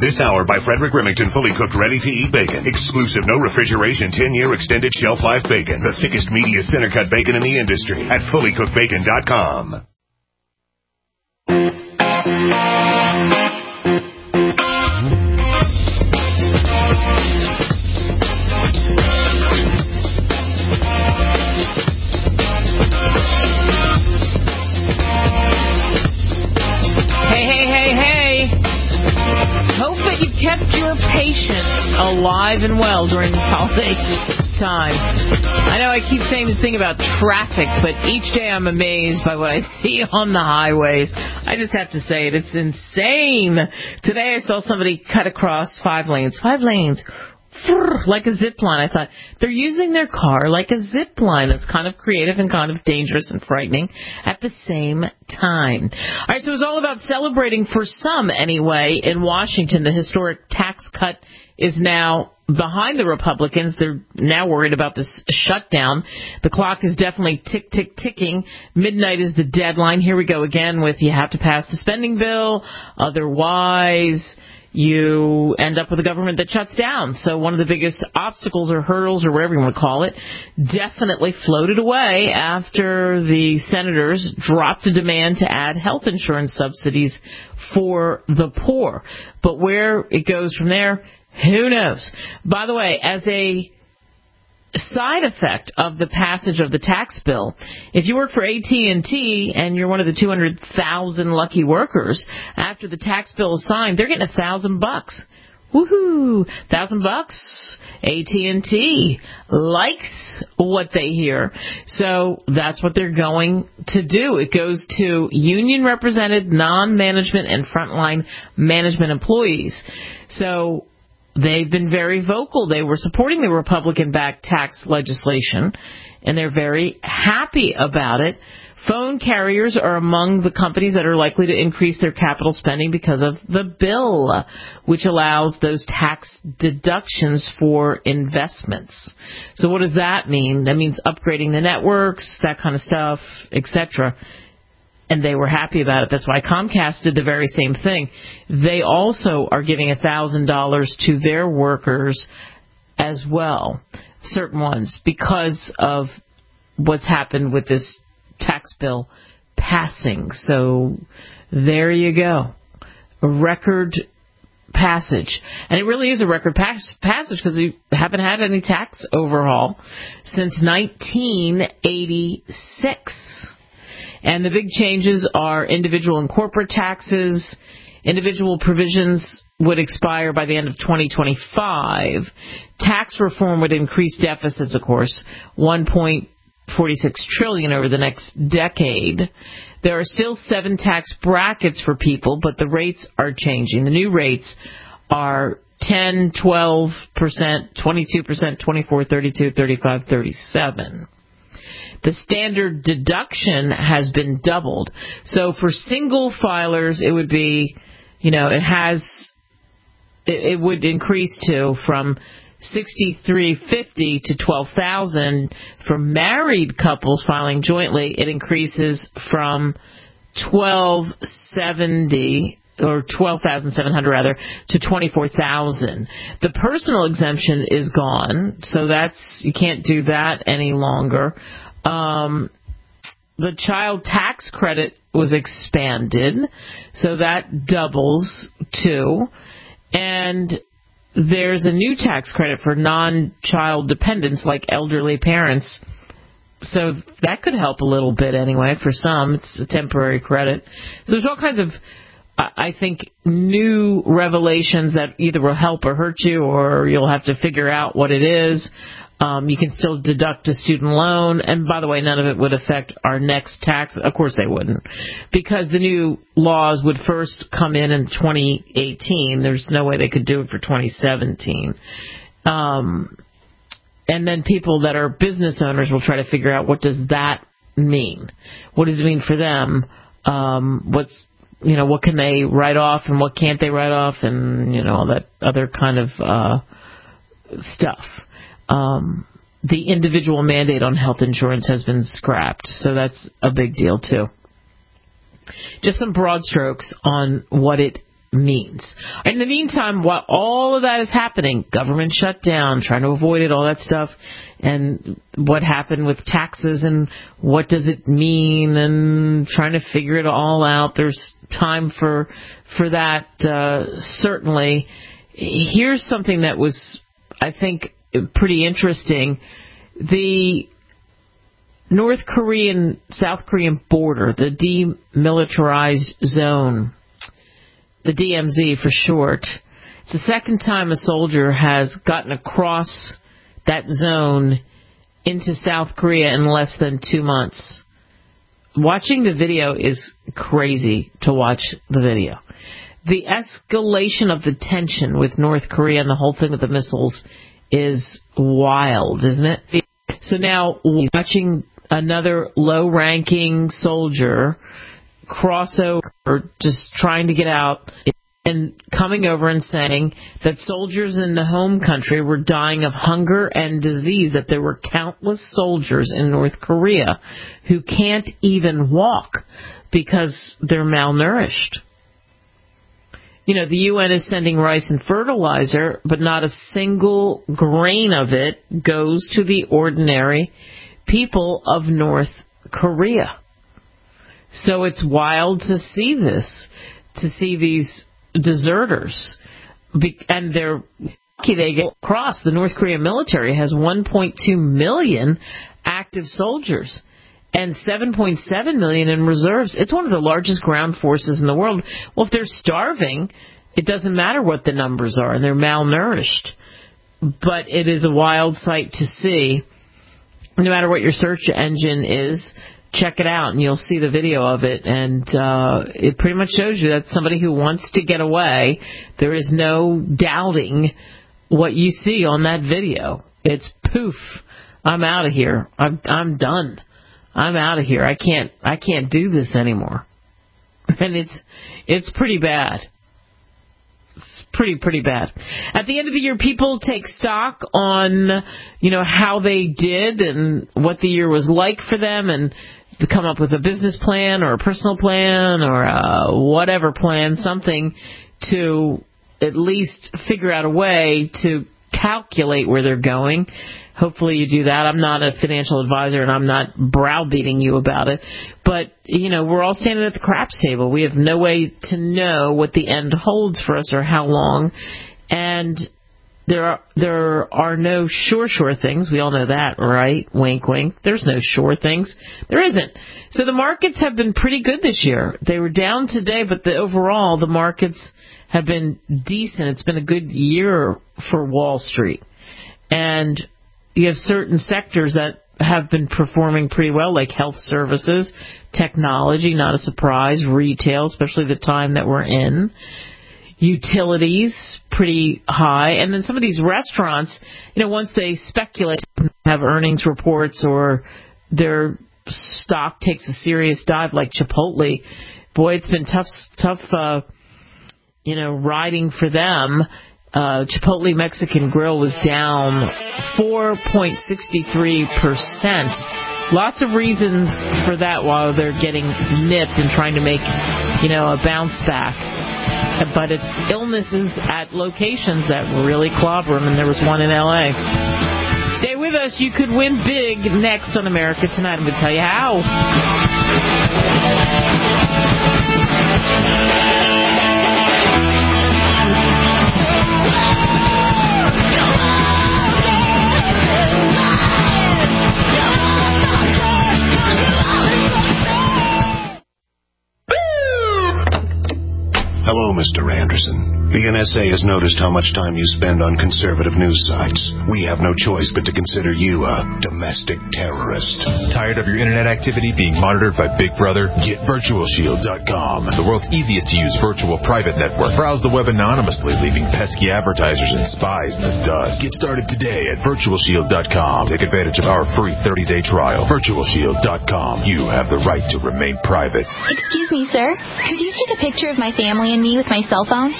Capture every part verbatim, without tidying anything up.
This hour by Frederick Remington, fully cooked, ready-to-eat bacon. Exclusive, no refrigeration, ten-year extended shelf life bacon. The thickest, meatiest, center-cut bacon in the industry at fully cooked bacon dot com. Kept your patients alive and well during this holiday time. I know I keep saying this thing about traffic, but each day I'm amazed by what I see on the highways. I just have to say it. It's insane. Today I saw somebody cut across five lanes. Five lanes. Like a zip line. I thought, they're using their car like a zip line. It's kind of creative and kind of dangerous and frightening at the same time. All right, so it was all about celebrating, for some anyway, in Washington. The historic tax cut is now behind the Republicans. They're now worried about this shutdown. The clock is definitely tick, tick, ticking. Midnight is the deadline. Here we go again with you have to pass the spending bill. Otherwise, you end up with a government that shuts down. So one of the biggest obstacles or hurdles or whatever you want to call it definitely floated away after the senators dropped a demand to add health insurance subsidies for the poor. But where it goes from there, who knows? By the way, as a side effect of the passage of the tax bill, if you work for A T and T and you're one of the two hundred thousand lucky workers, after the tax bill is signed, they're getting a thousand bucks. Woohoo! Thousand bucks. A T and T likes what they hear. So that's what they're going to do. It goes to union represented, non-management and frontline management employees. So they've been very vocal. They were supporting the Republican-backed tax legislation, and they're very happy about it. Phone carriers are among the companies that are likely to increase their capital spending because of the bill, which allows those tax deductions for investments. So what does that mean? That means upgrading the networks, that kind of stuff, et cetera. And they were happy about it. That's why Comcast did the very same thing. They also are giving one thousand dollars to their workers as well, certain ones, because of what's happened with this tax bill passing. So there you go. A record passage. And it really is a record pass- passage because we haven't had any tax overhaul since nineteen eighty-six. And the big changes are individual and corporate taxes. Individual provisions would expire by the end of twenty twenty-five. Tax reform would increase deficits, of course, one point four six trillion dollars over the next decade. There are still seven tax brackets for people, but the rates are changing. The new rates are ten, twelve percent, twenty-two percent, twenty-four, thirty-two, thirty-five, thirty-seven. The standard deduction has been doubled. So for single filers, it would be, you know, it has, it, it would increase to from sixty-three fifty to twelve thousand. For married couples filing jointly, it increases from twelve seventy or twelve thousand seven hundred rather to twenty-four thousand. The personal exemption is gone, so that's, you can't do that any longer. Um, the child tax credit was expanded, so that doubles too. And there's a new tax credit for non-child dependents like elderly parents. So that could help a little bit anyway for some. It's a temporary credit. So there's all kinds of, I think, new revelations that either will help or hurt you, or you'll have to figure out what it is. Um, you can still deduct a student loan. And by the way, none of it would affect our next tax. Of course they wouldn't, because the new laws would first come in in twenty eighteen. There's no way they could do it for twenty seventeen. Um, and then people that are business owners will try to figure out, what does that mean? What does it mean for them? Um, what's, you know, what can they write off and what can't they write off, and, you know, all that other kind of uh, stuff. Um, the individual mandate on health insurance has been scrapped, so that's a big deal too. Just some broad strokes on what it means. In the meantime, while all of that is happening, government shutdown, trying to avoid it, all that stuff, and what happened with taxes and what does it mean, and trying to figure it all out. There's time for for that, uh, certainly. Here's something that was, I think, pretty interesting. The North Korean, South Korean border, the demilitarized zone, the D M Z for short. It's the second time a soldier has gotten across that zone into South Korea in less than two months. Watching the video is crazy to watch the video. The escalation of the tension with North Korea and the whole thing with the missiles is wild, isn't it? So now watching another low-ranking soldier cross over, just trying to get out, and coming over and saying that soldiers in the home country were dying of hunger and disease, that there were countless soldiers in North Korea who can't even walk because they're malnourished. You know, the U N is sending rice and fertilizer, but not a single grain of it goes to the ordinary people of North Korea. So it's wild to see this, to see these deserters. And they're lucky they get across. The North Korean military has one point two million active soldiers and seven point seven million in reserves. It's one of the largest ground forces in the world. Well, if they're starving, it doesn't matter what the numbers are, and they're malnourished. But it is a wild sight to see. No matter what your search engine is, check it out, and you'll see the video of it. And uh, it pretty much shows you that somebody who wants to get away, there is no doubting what you see on that video. It's poof, I'm out of here. I'm, I'm done. I'm out of here. I can't. I can't do this anymore. And it's it's pretty bad. It's pretty pretty bad. At the end of the year, people take stock on, you know, how they did and what the year was like for them, and to come up with a business plan or a personal plan or a whatever plan, something to at least figure out a way to calculate where they're going. Hopefully you do that. I'm not a financial advisor, and I'm not browbeating you about it. But, you know, we're all standing at the craps table. We have no way to know what the end holds for us or how long. And there are there are no sure, sure things. We all know that, right? Wink, wink. There's no sure things. There isn't. So the markets have been pretty good this year. They were down today, but the overall, the markets have been decent. It's been a good year for Wall Street. And you have certain sectors that have been performing pretty well, like health services, technology, not a surprise, retail, especially the time that we're in, utilities, pretty high, and then some of these restaurants, you know, once they speculate, have earnings reports or their stock takes a serious dive, like Chipotle, boy, it's been tough, tough, uh, you know, riding for them. Uh, Chipotle Mexican Grill was down four point six three percent. Lots of reasons for that while they're getting nipped and trying to make, you know, a bounce back. But it's illnesses at locations that really clobber them, and there was one in L A. Stay with us. You could win big next on America Tonight. I'm going to tell you how. Hello, Mister Anderson. The N S A has noticed how much time you spend on conservative news sites. We have no choice but to consider you a domestic terrorist. Tired of your internet activity being monitored by Big Brother? Get Virtual Shield dot com, the world's easiest to use virtual private network. Browse the web anonymously, leaving pesky advertisers and spies in the dust. Get started today at Virtual Shield dot com. Take advantage of our free thirty-day trial. Virtual Shield dot com. You have the right to remain private. Excuse me, sir. Could you take a picture of my family and me with my cell phone? Sure.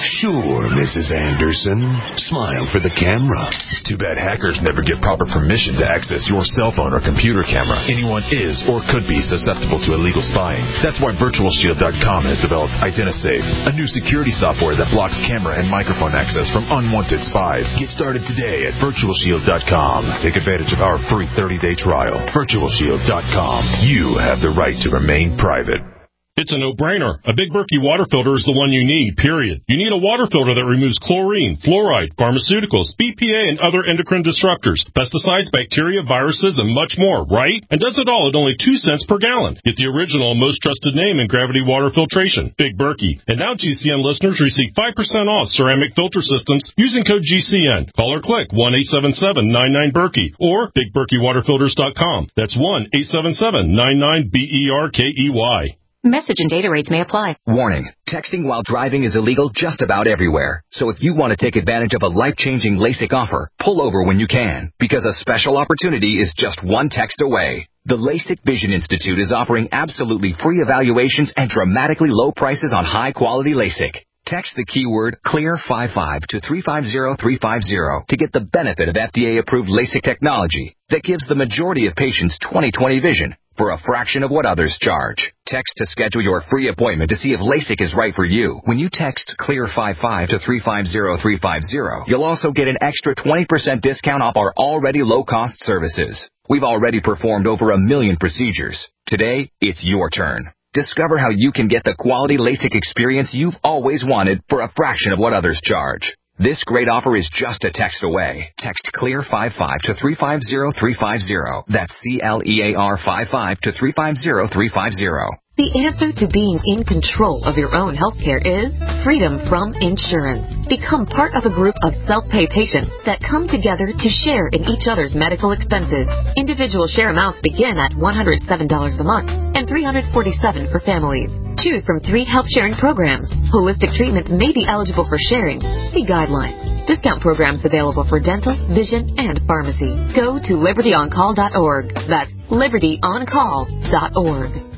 Sure, Missus Anderson. Smile for the camera. Too bad hackers never get proper permission to access your cell phone or computer camera. Anyone is or could be susceptible to illegal spying. That's why Virtual Shield dot com has developed IdentiSafe, a new security software that blocks camera and microphone access from unwanted spies. Get started today at Virtual Shield dot com. Take advantage of our free thirty-day trial. Virtual Shield dot com. You have the right to remain private. It's a no-brainer. A Big Berkey water filter is the one you need, period. You need a water filter that removes chlorine, fluoride, pharmaceuticals, B P A, and other endocrine disruptors, pesticides, bacteria, viruses, and much more, right? And does it all at only two cents per gallon. Get the original and most trusted name in gravity water filtration, Big Berkey. And now G C N listeners receive five percent off ceramic filter systems using code G C N. Call or click one eight seven seven nine nine Berkey or Big Berkey Water Filters dot com. That's one eight seven seven nine nine B E R K E Y. Message and data rates may apply. Warning. Texting while driving is illegal just about everywhere. So if you want to take advantage of a life-changing LASIK offer, pull over when you can, because a special opportunity is just one text away. The LASIK Vision Institute is offering absolutely free evaluations and dramatically low prices on high-quality LASIK. Text the keyword CLEAR fifty-five to three five zero three five zero to get the benefit of F D A-approved LASIK technology that gives the majority of patients twenty twenty vision for a fraction of what others charge. Text to schedule your free appointment to see if LASIK is right for you. When you text CLEAR fifty-five to three five zero three five zero, you'll also get an extra twenty percent discount off our already low-cost services. We've already performed over a million procedures. Today, it's your turn. Discover how you can get the quality LASIK experience you've always wanted for a fraction of what others charge. This great offer is just a text away. Text CLEAR fifty-five to three five zero three five zero. That's C L E A R fifty-five to three five zero three five zero. The answer to being in control of your own healthcare is freedom from insurance. Become part of a group of self-pay patients that come together to share in each other's medical expenses. Individual share amounts begin at one hundred seven dollars a month and three hundred forty-seven dollars for families. Choose from three health sharing programs. Holistic treatments may be eligible for sharing. See guidelines. Discount programs available for dental, vision, and pharmacy. Go to liberty on call dot org. That's liberty on call dot org.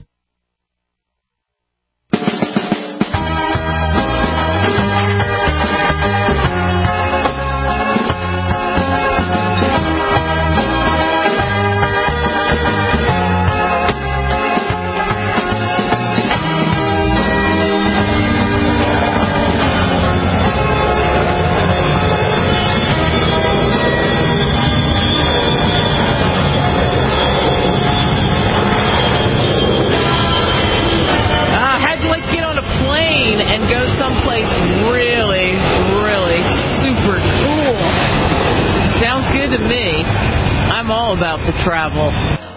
About the travel.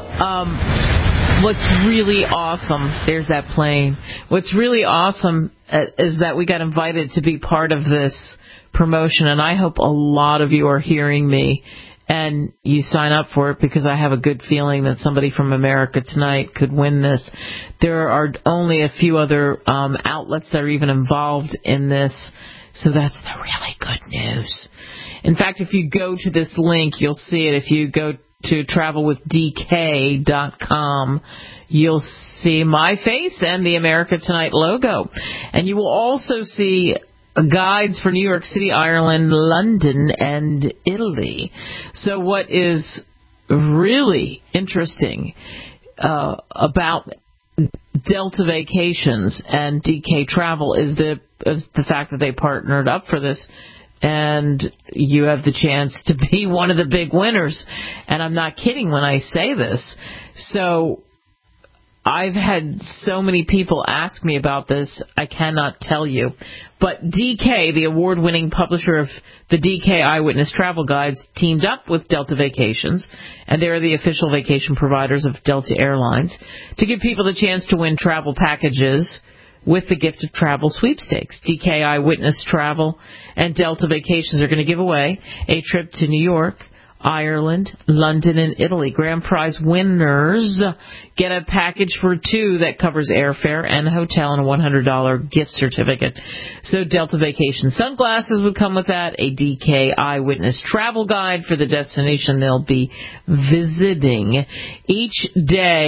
Um, what's really awesome, there's that plane. What's really awesome uh, is that we got invited to be part of this promotion, and I hope a lot of you are hearing me and you sign up for it, because I have a good feeling that somebody from America Tonight could win this. There are only a few other um, outlets that are even involved in this, so that's the really good news. In fact, if you go to this link, you'll see it. If you go to travel with D K dot com, you'll see my face and the America Tonight logo. And you will also see guides for New York City, Ireland, London, and Italy. So what is really interesting uh, about Delta Vacations and D K Travel is the, is the fact that they partnered up for this. And you have the chance to be one of the big winners. And I'm not kidding when I say this. So I've had so many people ask me about this, I cannot tell you. But D K, the award-winning publisher of the D K Eyewitness Travel Guides, teamed up with Delta Vacations, and they're the official vacation providers of Delta Airlines, to give people the chance to win travel packages with the Gift of Travel sweepstakes. D K Eyewitness Travel and Delta Vacations are going to give away a trip to New York, Ireland, London, and Italy. Grand prize winners get a package for two that covers airfare and hotel and a one hundred dollars gift certificate. So Delta Vacation sunglasses would come with that, a D K Eyewitness Travel Guide for the destination they'll be visiting. Each day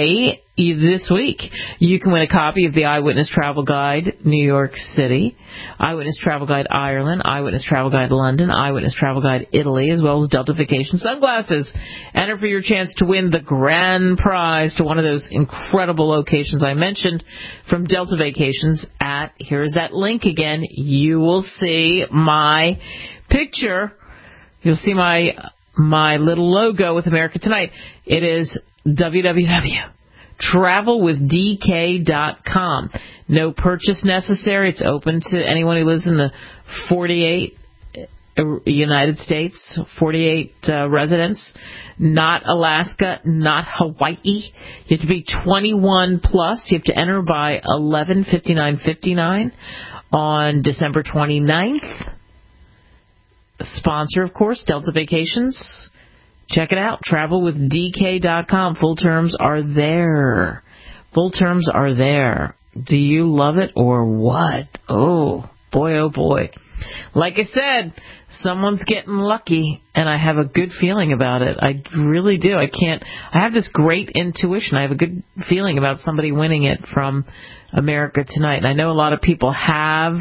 this week. You can win a copy of the Eyewitness Travel Guide New York City, Eyewitness Travel Guide Ireland, Eyewitness Travel Guide London, Eyewitness Travel Guide Italy, as well as Delta Vacation sunglasses. Enter for your chance to win the grand prize to one of those incredible locations I mentioned from Delta Vacations at, here's that link again, you will see my picture. You'll see my my little logo with America Tonight. It is w w w dot travel with d k dot com. No purchase necessary. It's open to anyone who lives in the forty-eight United States, forty-eight uh, residents, not Alaska, not Hawaii. You have to be twenty-one plus. You have to enter by eleven fifty-nine fifty-nine on December twenty-ninth. Sponsor, of course, Delta Vacations. Check it out, travel with d k dot com. Full terms are there. Full terms are there. Do you love it or what? Oh, boy, oh, boy. Like I said, someone's getting lucky, and I have a good feeling about it. I really do. I can't, I have this great intuition. I have a good feeling about somebody winning it from America Tonight. And I know a lot of people have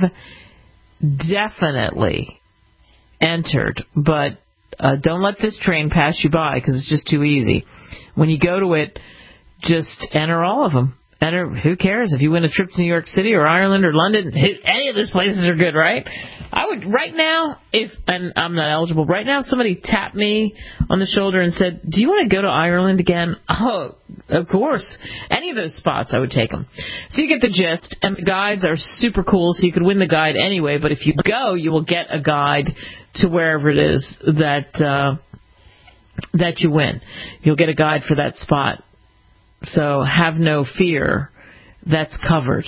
definitely entered, but uh, don't let this train pass you by because it's just too easy. When you go to it, just enter all of them. Enter. Who cares if you win a trip to New York City or Ireland or London? Any of those places are good, right? I would right now, if and I'm not eligible right now, if somebody tapped me on the shoulder and said, "Do you want to go to Ireland again?" Oh, of course. Any of those spots, I would take them. So you get the gist, and the guides are super cool. So you could win the guide anyway. But if you go, you will get a guide to wherever it is that uh, that you win. You'll get a guide for that spot. So have no fear. That's covered.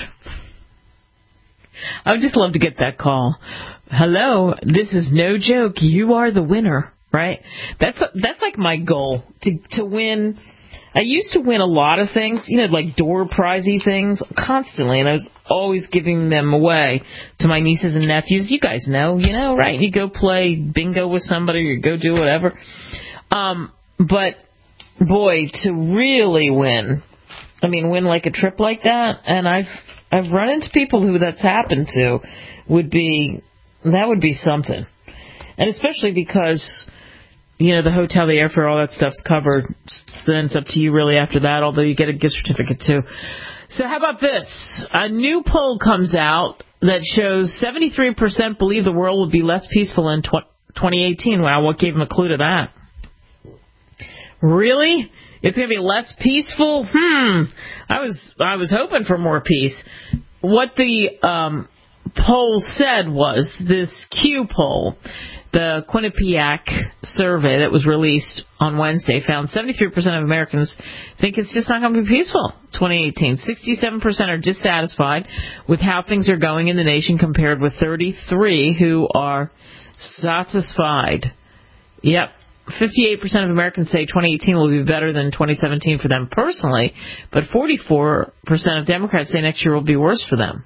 I would just love to get that call. Hello, this is no joke. You are the winner, right? That's that's like my goal, to to win. I used to win a lot of things, you know, like door prizey things constantly, and I was always giving them away to my nieces and nephews. You guys know, you know, right? You go play bingo with somebody or you go do whatever. Um, but boy, to really win, I mean, win like a trip like that, and I've I've run into people who that's happened to, would be, that would be something. And especially because, you know, the hotel, the airfare, all that stuff's covered, then it's up to you really after that, although you get a gift certificate too. So how about this? A new poll comes out that shows seventy-three percent believe the world will be less peaceful in twenty eighteen. Wow, what gave them a clue to that? Really? It's going to be less peaceful? Hmm. I was I was hoping for more peace. What the um, poll said was, this Q poll, the Quinnipiac survey that was released on Wednesday, found seventy-three percent of Americans think it's just not going to be peaceful twenty eighteen. sixty-seven percent are dissatisfied with how things are going in the nation, compared with thirty-three who are satisfied. Yep. fifty-eight percent of Americans say twenty eighteen will be better than twenty seventeen for them personally, but forty-four percent of Democrats say next year will be worse for them.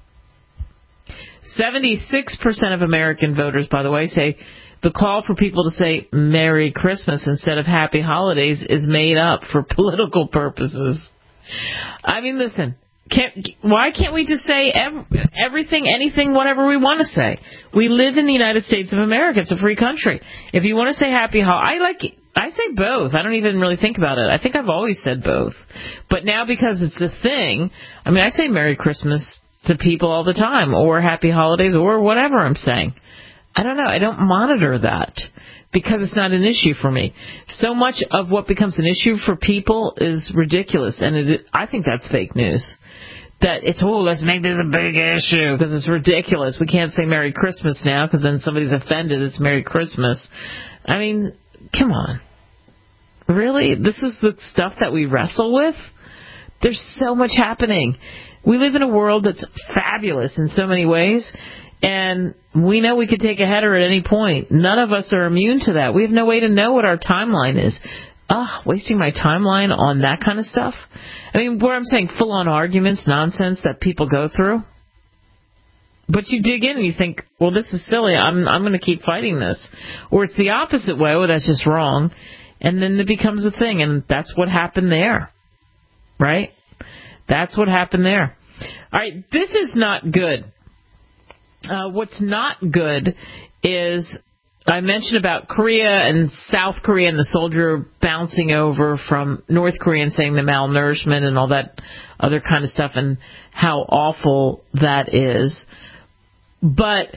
seventy-six percent of American voters, by the way, say the call for people to say Merry Christmas instead of Happy Holidays is made up for political purposes. I mean, listen, can't, why can't we just say every, everything, anything, whatever we want to say? We live in the United States of America. It's a free country. If you want to say Happy Holidays, I like it. I say both. I don't even really think about it. I think I've always said both. But now, because it's a thing, I mean, I say Merry Christmas to people all the time, or Happy Holidays, or whatever I'm saying. I don't know. I don't monitor that because it's not an issue for me. So much of what becomes an issue for people is ridiculous, and it, I think that's fake news. That it's, oh, let's make this a big issue because it's ridiculous. We can't say Merry Christmas now because then somebody's offended. It's Merry Christmas. I mean, come on. Really? This is the stuff that we wrestle with? There's so much happening. We live in a world that's fabulous in so many ways, and we know we could take a header at any point. None of us are immune to that. We have no way to know what our timeline is. Ugh, wasting my timeline on that kind of stuff? I mean, where I'm saying full-on arguments, nonsense that people go through. But you dig in and you think, well, this is silly. I'm I'm going to keep fighting this. Or it's the opposite way. Well, that's just wrong. And then it becomes a thing, and that's what happened there. right? That's what happened there. All right, this is not good. Uh, what's not good is I mentioned about Korea and South Korea and the soldier bouncing over from North Korea and saying the malnourishment and all that other kind of stuff and how awful that is. But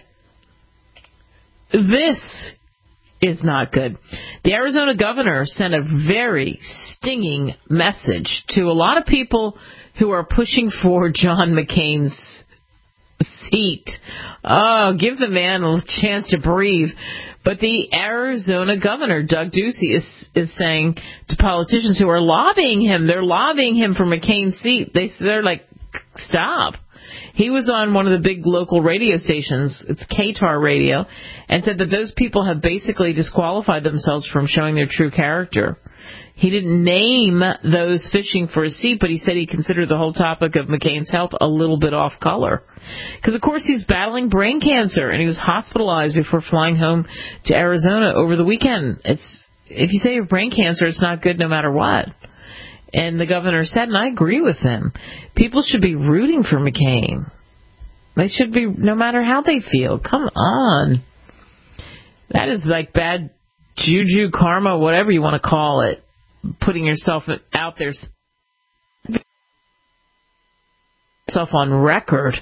this is not good. The Arizona governor sent a very stinging message to a lot of people who are pushing for John McCain's seat. Oh, give the man a chance to breathe. But the Arizona governor, Doug Ducey, is is saying to politicians who are lobbying him, they're lobbying him for McCain's seat. They, they're like, stop. He was on one of the big local radio stations, it's K T A R Radio, and said that those people have basically disqualified themselves from showing their true character. He didn't name those fishing for a seat, but he said he considered the whole topic of McCain's health a little bit off color. Because, of course, he's battling brain cancer, and he was hospitalized before flying home to Arizona over the weekend. It's if you say you have brain cancer, it's not good no matter what. And the governor said, and I agree with him, people should be rooting for McCain. They should be, no matter how they feel. Come on. That is like bad juju, karma, whatever you want to call it. Putting yourself out there, yourself on record.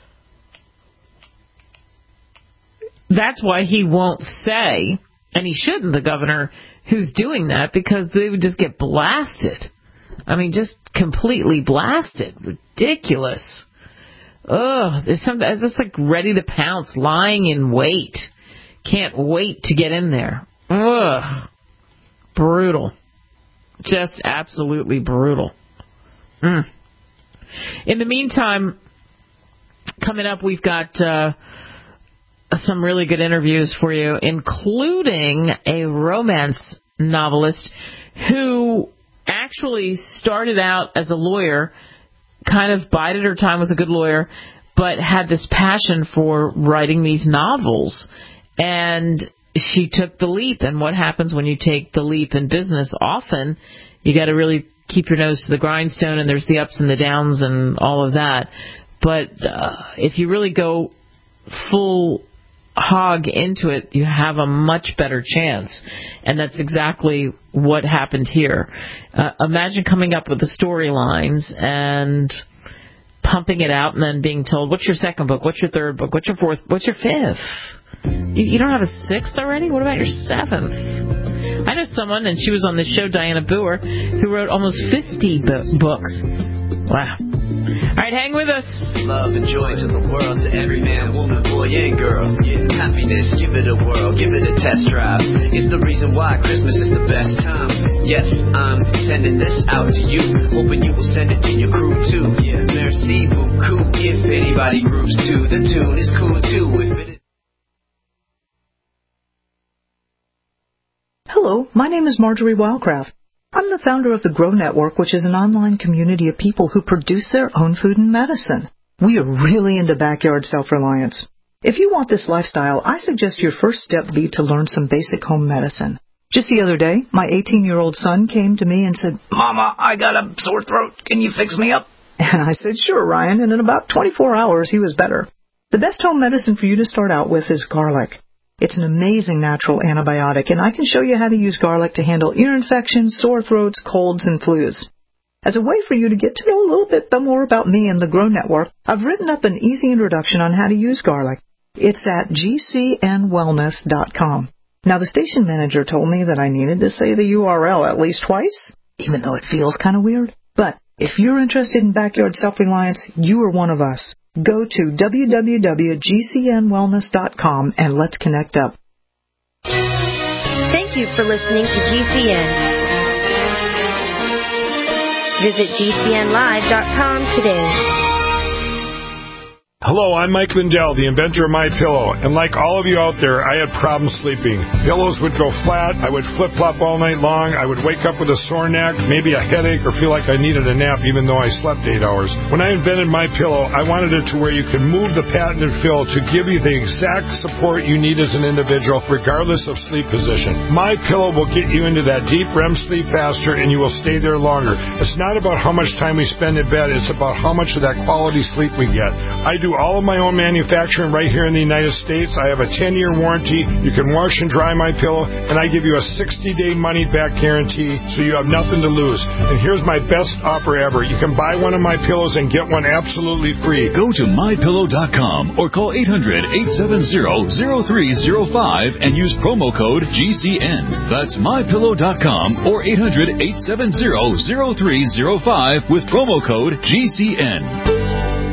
That's why he won't say, and he shouldn't, the governor, who's doing that, because they would just get blasted. I mean, just completely blasted. Ridiculous. Ugh, there's something that's like ready to pounce, lying in wait. Can't wait to get in there. Ugh. Brutal. Just absolutely brutal. Mm. In the meantime, coming up, we've got uh, some really good interviews for you, including a romance novelist who actually started out as a lawyer, kind of bided her time, was a good lawyer, but had this passion for writing these novels. And she took the leap. And what happens when you take the leap in business? Often you got to really keep your nose to the grindstone, and there's the ups and the downs and all of that. But uh, if you really go full hog into it, you have a much better chance. And that's exactly what happened here. Uh, imagine coming up with the storylines and pumping it out and then being told, what's your second book? What's your third book? What's your fourth? What's your fifth? You, you don't have a sixth already? What about your seventh? I know someone, and she was on the show, Diana Boer, who wrote almost fifty bo- books. Wow. All right, hang with us. Love and joy to the world, to every man, woman, boy, and girl. Yeah. Happiness, give it a whirl, give it a test drive. It's the reason why Christmas is the best time. Yes, I'm sending this out to you, hoping you will send it to your crew too. Yeah. Merci beaucoup. If anybody groups too, the tune is cool too. If it is. Hello, my name is Marjorie Wildcraft. I'm the founder of the Grow Network, which is an online community of people who produce their own food and medicine. We are really into backyard self-reliance. If you want this lifestyle, I suggest your first step be to learn some basic home medicine. Just the other day, my eighteen-year-old son came to me and said, Mama, I got a sore throat. Can you fix me up? And I said, sure, Ryan, and in about twenty-four hours, he was better. The best home medicine for you to start out with is garlic. It's an amazing natural antibiotic, and I can show you how to use garlic to handle ear infections, sore throats, colds, and flus. As a way for you to get to know a little bit more about me and the Grow Network, I've written up an easy introduction on how to use garlic. It's at g c n wellness dot com. Now, the station manager told me that I needed to say the U R L at least twice, even though it feels kind of weird. But if you're interested in backyard self-reliance, you are one of us. Go to w w w dot g c n wellness dot com and let's connect up. Thank you for listening to G C N. Visit g c n live dot com today. Hello, I'm Mike Lindell, the inventor of MyPillow, and like all of you out there, I had problems sleeping. Pillows would go flat, I would flip-flop all night long, I would wake up with a sore neck, maybe a headache, or feel like I needed a nap even though I slept eight hours. When I invented MyPillow, I wanted it to where you could move the patented fill to give you the exact support you need as an individual, regardless of sleep position. MyPillow will get you into that deep R E M sleep faster, and you will stay there longer. It's not about how much time we spend in bed, it's about how much of that quality sleep we get. I do all of my own manufacturing right here in the United States. I have a ten-year warranty. You can wash and dry my pillow, and I give you a sixty-day money-back guarantee, so you have nothing to lose. And here's my best offer ever. You can buy one of my pillows and get one absolutely free. Go to my pillow dot com or call eight hundred, eight seven zero, zero three zero five and use promo code G C N. That's my pillow dot com or eight hundred, eight seven zero, zero three zero five with promo code G C N.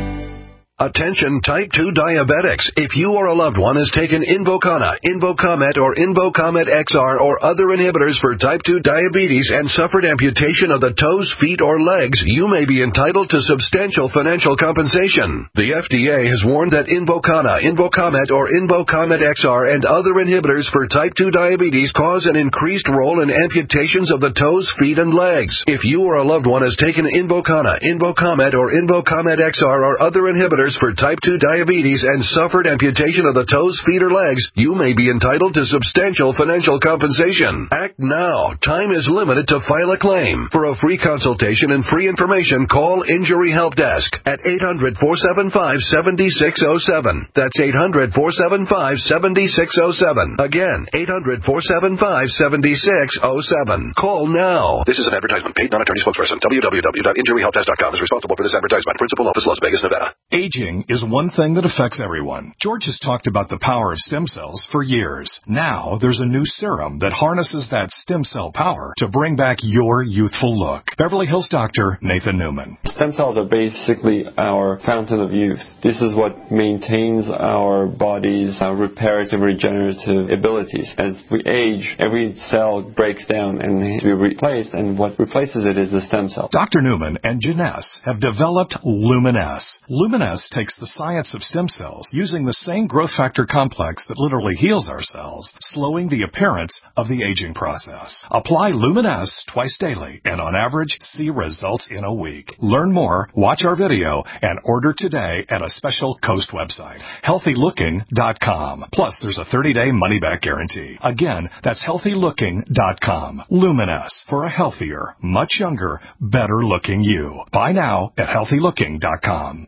Attention type two diabetics. If you or a loved one has taken Invokana, Invokamet, or Invokamet X R or other inhibitors for type two diabetes and suffered amputation of the toes, feet, or legs, you may be entitled to substantial financial compensation. The F D A has warned that Invokana, Invokamet, or Invokamet X R and other inhibitors for type two diabetes cause an increased role in amputations of the toes, feet, and legs. If you or a loved one has taken Invokana, Invokamet, or Invokamet X R or other inhibitors for type two diabetes and suffered amputation of the toes, feet, or legs, you may be entitled to substantial financial compensation. Act now. Time is limited to file a claim. For a free consultation and free information, call Injury Help Desk at eight hundred, four seven five, seven six zero seven. That's eight hundred, four seven five, seven six zero seven. Again, eight hundred, four seven five, seven six zero seven. Call now. This is an advertisement. Paid non-attorney spokesperson. w w w dot injury help desk dot com is responsible for this advertisement. Principal office, Las Vegas, Nevada. Aging is one thing that affects everyone. George has talked about the power of stem cells for years. Now there's a new serum that harnesses that stem cell power to bring back your youthful look. Beverly Hills doctor Nathan Newman. Stem cells are basically our fountain of youth. This is what maintains our body's uh, reparative, regenerative abilities. As we age, every cell breaks down and needs to be replaced, and what replaces it is the stem cell. Doctor Newman and Janess have developed Luminess. Luminess takes the science of stem cells using the same growth factor complex that literally heals our cells, slowing the appearance of the aging process. Apply Luminess twice daily and on average see results in a week. Learn more, watch our video, and order today at a special Coast website, healthy looking dot com. Plus, there's a thirty-day money-back guarantee. Again, that's healthy looking dot com. Luminess, for a healthier, much younger, better-looking you. Buy now at healthy looking dot com.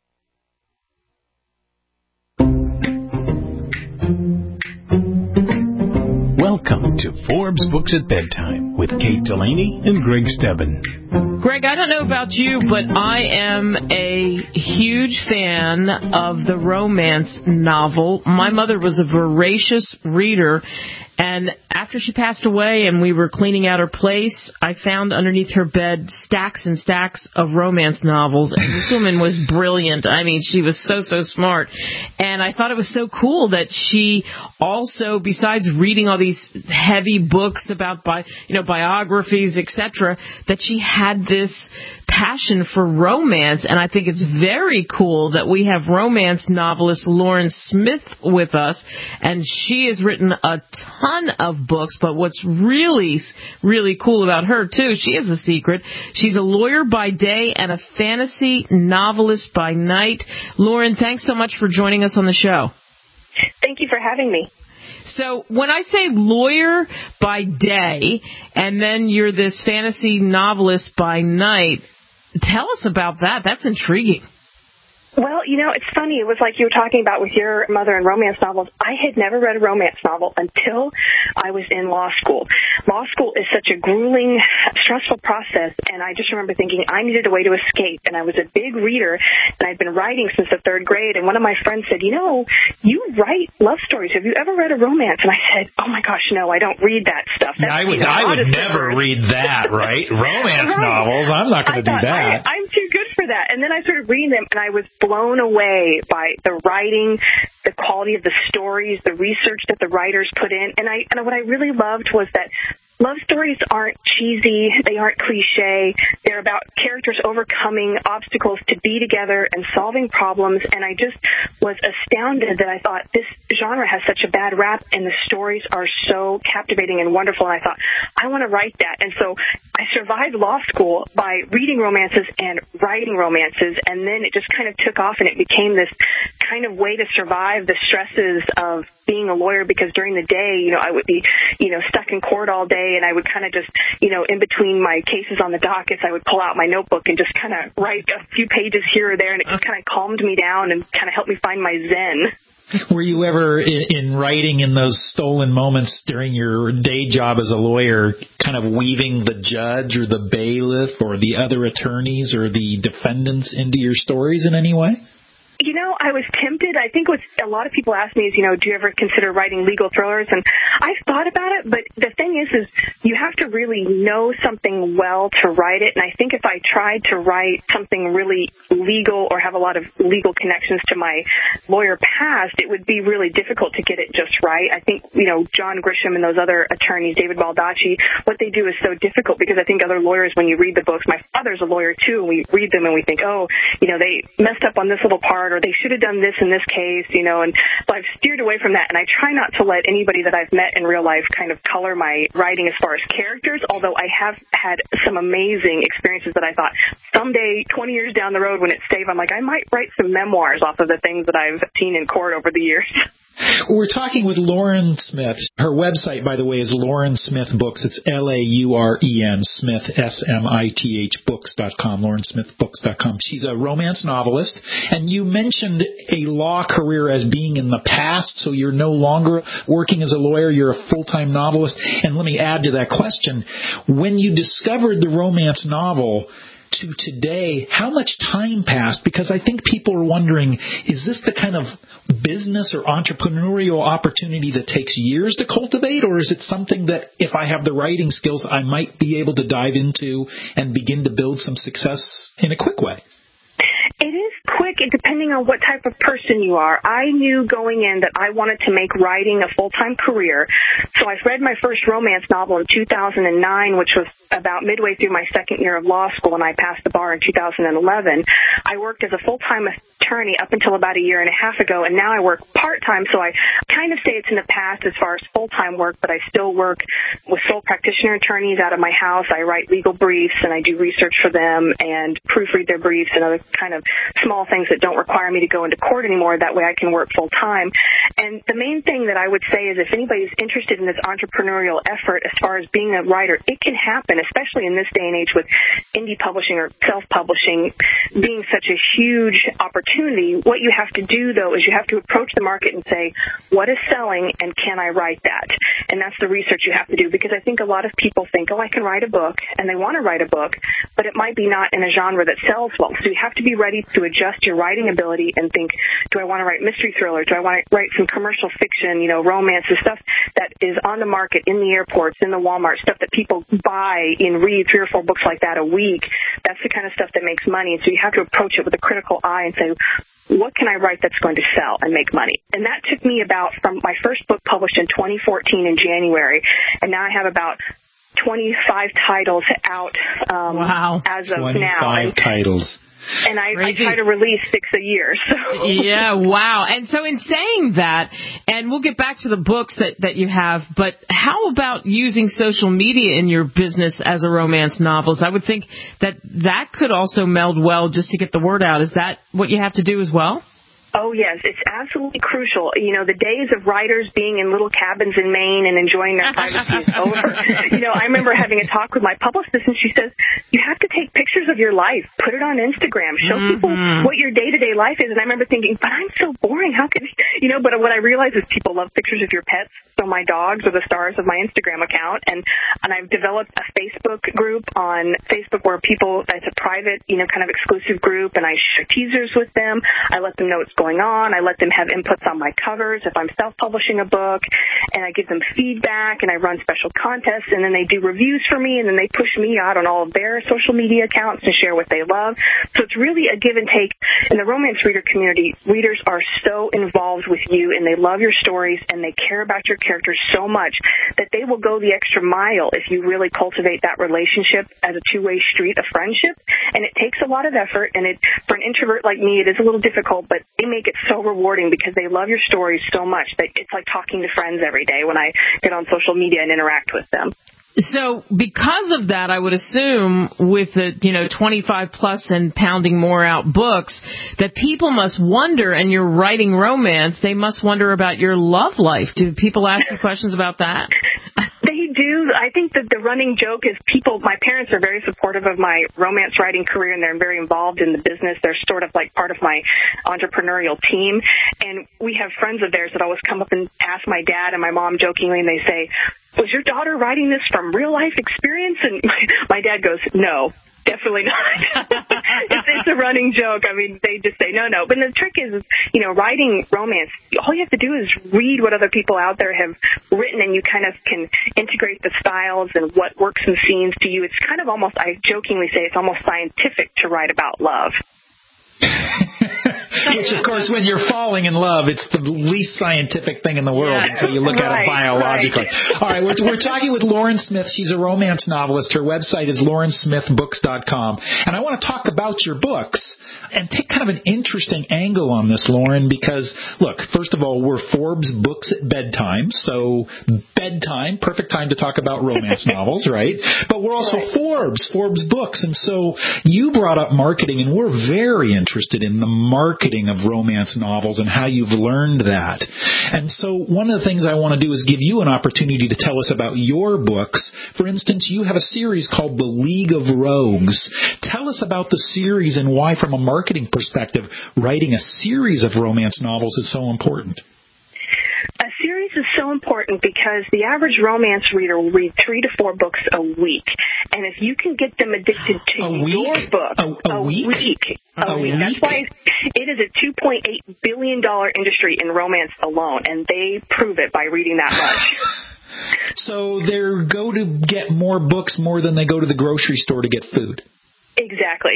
Welcome to Forbes Books at Bedtime with Kate Delaney and Greg Stebbin. Greg, I don't know about you, but I am a huge fan of the romance novel. My mother was a voracious reader, and after she passed away and we were cleaning out her place, I found underneath her bed stacks and stacks of romance novels, and this woman was brilliant. I mean, she was so, so smart, and I thought it was so cool that she also, besides reading all these heavy books about, bi- you know, biographies, et cetera, that she had this passion for romance, and I think it's very cool that we have romance novelist Lauren Smith with us, and she has written a ton of books, but what's really, really cool about her, too, she has a secret. She's a lawyer by day and a fantasy novelist by night. Lauren, thanks so much for joining us on the show. Thank you for having me. So when I say lawyer by day and then you're this fantasy novelist by night, tell us about that. That's intriguing. Well, you know, it's funny. It was like you were talking about with your mother and romance novels. I had never read a romance novel until I was in law school. Law school is such a grueling, stressful process, and I just remember thinking I needed a way to escape. And I was a big reader, and I'd been writing since the third grade. And one of my friends said, you know, you write love stories. Have you ever read a romance? And I said, oh, my gosh, no, I don't read that stuff. That's, I would, you know, I would never read that, right? Romance right. novels, I'm not going to do that. I, I'm too good for that. And then I started reading them, and I was blown away by the writing, the quality of the stories, the research that the writers put in. And I and what I really loved was that love stories aren't cheesy. They aren't cliche. They're about characters overcoming obstacles to be together and solving problems. And I just was astounded that I thought this genre has such a bad rap, and the stories are so captivating and wonderful. And I thought, I want to write that. And so I survived law school by reading romances and writing romances. And then it just kind of took off, and it became this kind of way to survive the stresses of being a lawyer, because during the day, you know, I would be, you know, stuck in court all day, and I would kind of just, you know, in between my cases on the dockets, I would pull out my notebook and just kind of write a few pages here or there, and it just kind of calmed me down and kind of helped me find my zen. Were you ever, in, in writing in those stolen moments during your day job as a lawyer, kind of weaving the judge or the bailiff or the other attorneys or the defendants into your stories in any way? You know, I was tempted. I think what a lot of people ask me is, you know, do you ever consider writing legal thrillers? And I've thought about it, but the thing is, is you have to really know something well to write it. And I think if I tried to write something really legal or have a lot of legal connections to my lawyer past, it would be really difficult to get it just right. I think, you know, John Grisham and those other attorneys, David Baldacci, what they do is so difficult, because I think other lawyers, when you read the books, my father's a lawyer too, and we read them and we think, oh, you know, they messed up on this little part, or they should have done this in this case, you know, and so I've steered away from that, and I try not to let anybody that I've met in real life kind of color my writing as far as characters, although I have had some amazing experiences that I thought someday, twenty years down the road when it's safe, I'm like, I might write some memoirs off of the things that I've seen in court over the years. We're talking with Lauren Smith. Her website, by the way, is Lauren Smith Books. It's L A U R E N, Smith, S M I T H, books dot com, lauren smith books dot com. She's a romance novelist, and you mentioned a law career as being in the past, so you're no longer working as a lawyer, you're a full-time novelist. And let me add to that question. When you discovered the romance novel to today, how much time passed? Because I think people are wondering, is this the kind of business or entrepreneurial opportunity that takes years to cultivate, or is it something that if I have the writing skills, I might be able to dive into and begin to build some success in a quick way? It is quick, and depending on what type of person you are. I knew going in that I wanted to make writing a full-time career, so I read my first romance novel in two thousand nine, which was about midway through my second year of law school, and I passed the bar in two thousand eleven. I worked as a full-time attorney up until about a year and a half ago, and now I work part-time, so I kind of say it's in the past as far as full-time work, but I still work with sole practitioner attorneys out of my house. I write legal briefs, and I do research for them and proofread their briefs and other kind of small things that don't require me to go into court anymore. That way I can work full-time. And the main thing that I would say is if anybody's interested in this entrepreneurial effort as far as being a writer, it can happen, especially in this day and age with indie publishing or self-publishing being such a huge opportunity. What you have to do, though, is you have to approach the market and say, what is selling and can I write that? And that's the research you have to do, because I think a lot of people think, oh, I can write a book, and they want to write a book, but it might be not in a genre that sells well. So you have to be ready to adjust your writing ability and think, do I want to write mystery thriller? Do I want to write some commercial fiction, you know, romance, and stuff that is on the market, in the airports, in the Walmart, stuff that people buy and read three or four books like that a week? That's the kind of stuff that makes money. And so you have to approach it with a critical eye and say, what can I write that's going to sell and make money? And that took me about from my first book published in twenty fourteen in January, and now I have about twenty-five titles out um, wow. as of twenty-five now. twenty-five titles. And I, I try to release six a year. So. Yeah, wow. And so in saying that, and we'll get back to the books that, that you have, but how about using social media in your business as a romance novelist? I would think that that could also meld well just to get the word out. Is that what you have to do as well? Oh, yes, it's absolutely crucial. You know, the days of writers being in little cabins in Maine and enjoying their privacy is over. You know, I remember having a talk with my publicist, and she says, you have to take pictures of your life, put it on Instagram, show mm-hmm. people what your day-to-day life is. And I remember thinking, but I'm so boring. How could, you know, but what I realized is people love pictures of your pets. So my dogs are the stars of my Instagram account. And, and I've developed a Facebook group on Facebook where people, it's a private, you know, kind of exclusive group, and I share teasers with them. I let them know it's going going on. I let them have inputs on my covers if I'm self-publishing a book, and I give them feedback, and I run special contests, and then they do reviews for me, and then they push me out on all of their social media accounts to share what they love. So it's really a give and take. In the romance reader community, readers are so involved with you, and they love your stories, and they care about your characters so much that they will go the extra mile if you really cultivate that relationship as a two-way street of friendship. And it takes a lot of effort, and it for an introvert like me, it is a little difficult, but they make it so rewarding because they love your stories so much that it's like talking to friends every day when I get on social media and interact with them. So because of that, I would assume with the, you know, twenty-five plus and pounding more out books, that people must wonder, and you're writing romance, they must wonder about your love life. Do people ask you questions about that? They do. I think that the running joke is people, my parents are very supportive of my romance writing career, and they're very involved in the business. They're sort of like part of my entrepreneurial team. And we have friends of theirs that always come up and ask my dad and my mom jokingly, and they say, was your daughter writing this from real life experience? And my, my dad goes, no. Definitely not. it's, it's a running joke. I mean, they just say no, no. But the trick is, you know, writing romance, all you have to do is read what other people out there have written, and you kind of can integrate the styles and what works in scenes to you. It's kind of almost, I jokingly say, it's almost scientific to write about love. Which, of course, when you're falling in love, it's the least scientific thing in the world yeah. until you look right, at it biologically. Right. All right, we're, we're talking with Lauren Smith. She's a romance novelist. Her website is lauren smith books dot com. And I want to talk about your books and take kind of an interesting angle on this, Lauren, because, look, first of all, we're Forbes Books at Bedtime, so bedtime, perfect time to talk about romance novels, right? But we're also right. Forbes, Forbes Books, and so you brought up marketing, and we're very interested in the marketing of romance novels and how you've learned that. And so one of the things I want to do is give you an opportunity to tell us about your books. For instance, you have a series called The League of Rogues. Tell us about the series and why, from a marketing perspective, writing a series of romance novels is so important. A series is so important because the average romance reader will read three to four books a week. And if you can get them addicted to a your week? book, a, a, a week, week, a, a week. week. That's why it is a two point eight billion dollars industry in romance alone, and they prove it by reading that much. So they go to get more books more than they go to the grocery store to get food. Exactly.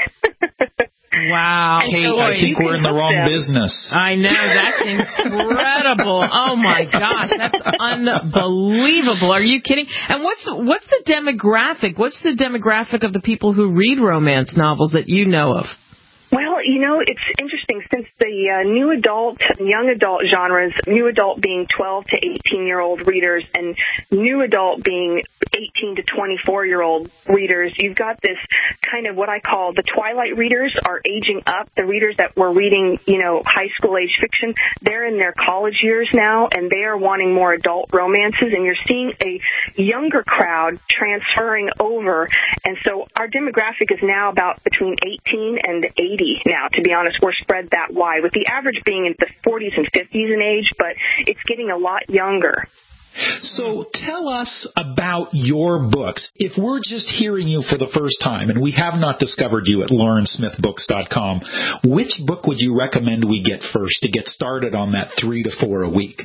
Wow. Kate, I think we're in the wrong them. business. I know. That's incredible. Oh, my gosh. That's unbelievable. Are you kidding? And what's what's the demographic? What's the demographic of the people who read romance novels that you know of? Well, you know, it's interesting since the uh, new adult, young adult genres, new adult being twelve to eighteen-year-old readers and new adult being eighteen to twenty-four-year-old readers, you've got this kind of what I call the twilight readers are aging up. The readers that were reading, you know, high school age fiction, they're in their college years now, and they are wanting more adult romances, and you're seeing a younger crowd transferring over. And so our demographic is now about between eighteen and eighty. Now, to be honest, we're spread that wide, with the average being in the forties and fifties in age, but it's getting a lot younger. So tell us about your books. If we're just hearing you for the first time and we have not discovered you at lauren smith books dot com, which book would you recommend we get first to get started on that three to four a week?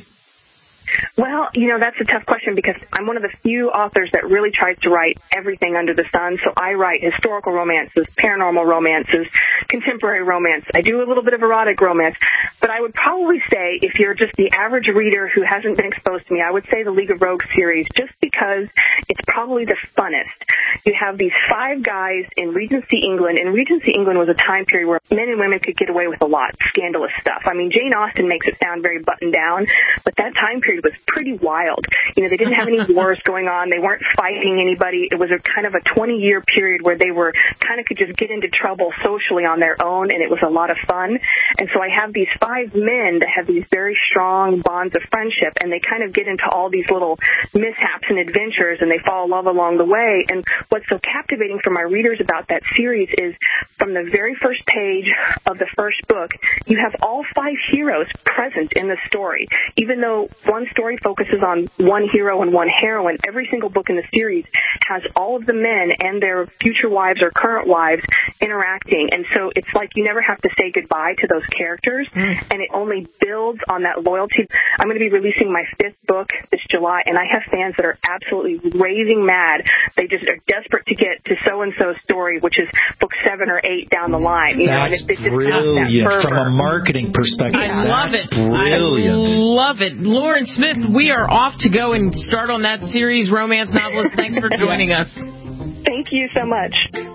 Well, you know, that's a tough question because I'm one of the few authors that really tries to write everything under the sun. So I write historical romances, paranormal romances, contemporary romance. I do a little bit of erotic romance. But I would probably say if you're just the average reader who hasn't been exposed to me, I would say the League of Rogues series just because it's probably the funnest. You have these five guys in Regency England, and Regency England was a time period where men and women could get away with a lot, scandalous stuff. I mean, Jane Austen makes it sound very buttoned down, but that time period was pretty wild. You know, they didn't have any wars going on. They weren't fighting anybody. It was a kind of a twenty-year period where they were kind of could just get into trouble socially on their own, and it was a lot of fun. And so I have these five men that have these very strong bonds of friendship, and they kind of get into all these little mishaps and adventures, and they fall in love along the way. And what's so captivating for my readers about that series is from the very first page of the first book, you have all five heroes present in the story. Even though one story focuses on one hero and one heroine. Every single book in the series has all of the men and their future wives or current wives interacting. And so it's like you never have to say goodbye to those characters, mm. and it only builds on that loyalty. I'm going to be releasing my fifth book this July, and I have fans that are absolutely raving mad. They just are desperate to get to so-and-so's story, which is book seven or eight down the line. You know, That's and it's, it's brilliant that from a marketing perspective. I love That's it. Brilliant. I love it. Lauren Smith, we are off to go and start on that series, Romance Novelist. Thanks for joining us. Thank you so much.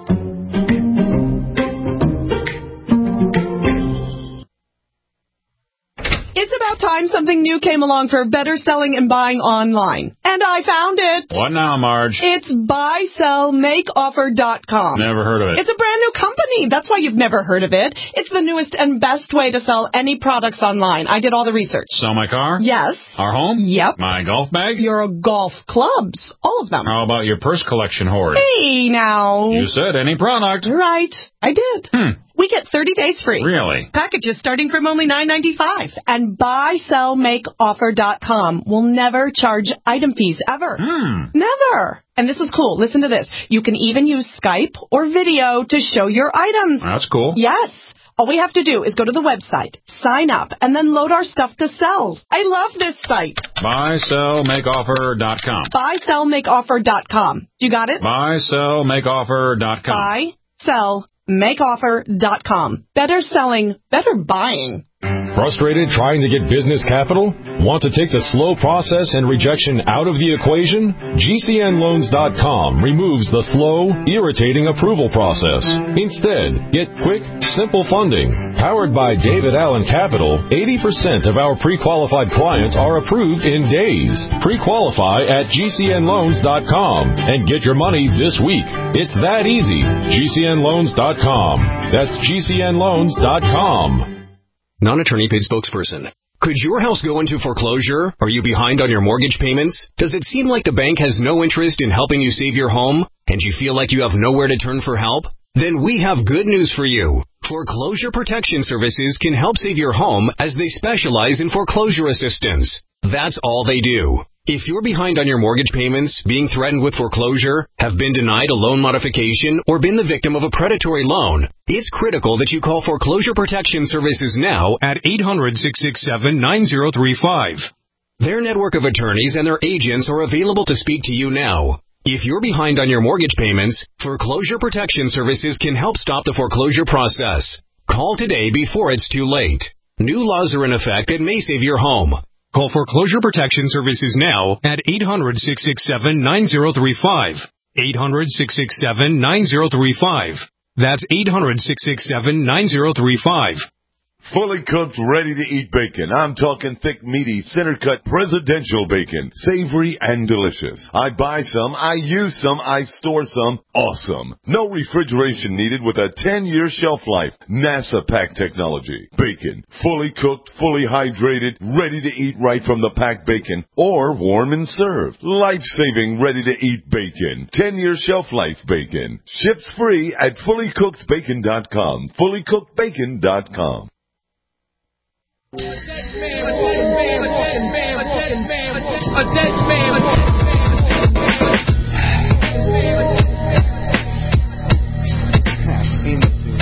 It's about time something new came along for better selling and buying online. And I found it. What now, Marge? It's buy sell make offer dot com. Never heard of it. It's a brand new company. That's why you've never heard of it. It's the newest and best way to sell any products online. I did all the research. Sell my car? Yes. Our home? Yep. My golf bag? Your golf clubs. All of them. How about your purse collection hoard? Hey, now. You said any product. Right. I did. Hmm. We get thirty days free. Really? Packages starting from only nine ninety-five. And buy sell make offer dot com will never charge item fees ever. Hmm. Never. And this is cool. Listen to this. You can even use Skype or video to show your items. That's cool. Yes. All we have to do is go to the website, sign up, and then load our stuff to sell. I love this site. buy sell make offer dot com. buy sell make offer dot com. You got it? buy sell make offer dot com. buy sell make offer dot com. Better selling, better buying. Frustrated trying to get business capital? Want to take the slow process and rejection out of the equation? G C N loans dot com removes the slow, irritating approval process. Instead, get quick, simple funding. Powered by David Allen Capital, eighty percent of our pre-qualified clients are approved in days. Pre-qualify at G C N loans dot com and get your money this week. It's that easy. G C N loans dot com. That's G C N loans dot com. Non-attorney paid spokesperson. Could your house go into foreclosure? Are you behind on your mortgage payments? Does it seem like the bank has no interest in helping you save your home, and you feel like you have nowhere to turn for help? Then we have good news for you. Foreclosure Protection Services can help save your home as they specialize in foreclosure assistance. That's all they do. If you're behind on your mortgage payments, being threatened with foreclosure, have been denied a loan modification, or been the victim of a predatory loan, it's critical that you call Foreclosure Protection Services now at eight hundred, six six seven, nine zero three five. Their network of attorneys and their agents are available to speak to you now. If you're behind on your mortgage payments, Foreclosure Protection Services can help stop the foreclosure process. Call today before it's too late. New laws are in effect that may save your home. Call Foreclosure Protection Services now at eight hundred, six six seven, nine zero three five. eight hundred, six six seven, nine zero three five. That's eight hundred, six six seven, nine zero three five. Fully cooked, ready-to-eat bacon. I'm talking thick, meaty, center-cut presidential bacon. Savory and delicious. I buy some, I use some, I store some. Awesome. No refrigeration needed with a ten-year shelf life. NASA packed technology. Bacon. Fully cooked, fully hydrated, ready to eat right from the packed bacon. Or warm and served. Life-saving, ready-to-eat bacon. ten-year shelf life bacon. Ships free at fully cooked bacon dot com. fully cooked bacon dot com. A dead man. I've seen this dude.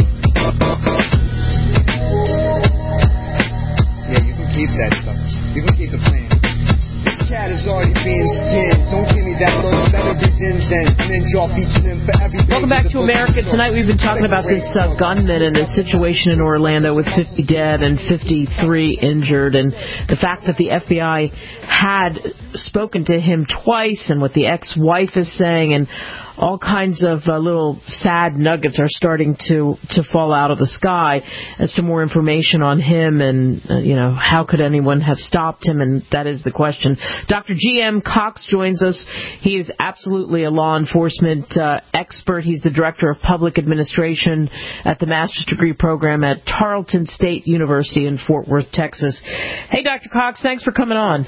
Yeah, you can keep that stuff. You can keep it playing. This cat is already being skinned. Don't give me that look. Better be than then. And then draw featuring him for every page. Welcome back to America. Tonight we've been talking about this uh, gunman and the situation in Orlando with fifty dead and fifty-three injured, and the fact that the F B I had spoken to him twice, and what the ex-wife is saying, and all kinds of uh, little sad nuggets are starting to, to fall out of the sky as to more information on him and, uh, you know, how could anyone have stopped him, and that is the question. Doctor G M. Cox joins us. He is absolutely a law enforcement uh, expert. He's the Director of Public Administration at the Master's Degree Program at Tarleton State University in Fort Worth, Texas. Hey, Doctor Cox, thanks for coming on.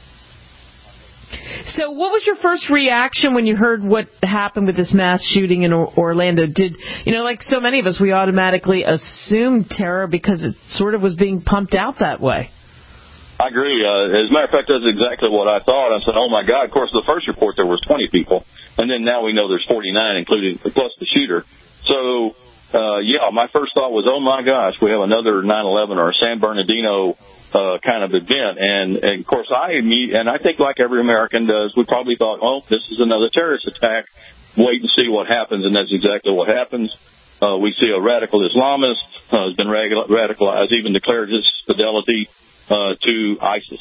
So what was your first reaction when you heard what happened with this mass shooting in Orlando? Did, you know, like so many of us, we automatically assumed terror because it sort of was being pumped out that way? I agree. Uh, as a matter of fact, that's exactly what I thought. I said, oh, my God. Of course, the first report there was twenty people, and then now we know there's forty-nine, including plus the shooter. So, uh, yeah, my first thought was, oh, my gosh, we have another nine eleven or a San Bernardino uh, kind of event. And, and, of course, I and I think like every American does, we probably thought, oh, this is another terrorist attack. Wait and see what happens, and that's exactly what happens. Uh, we see a radical Islamist uh, has been radicalized, even declared his fidelity Uh, to ISIS.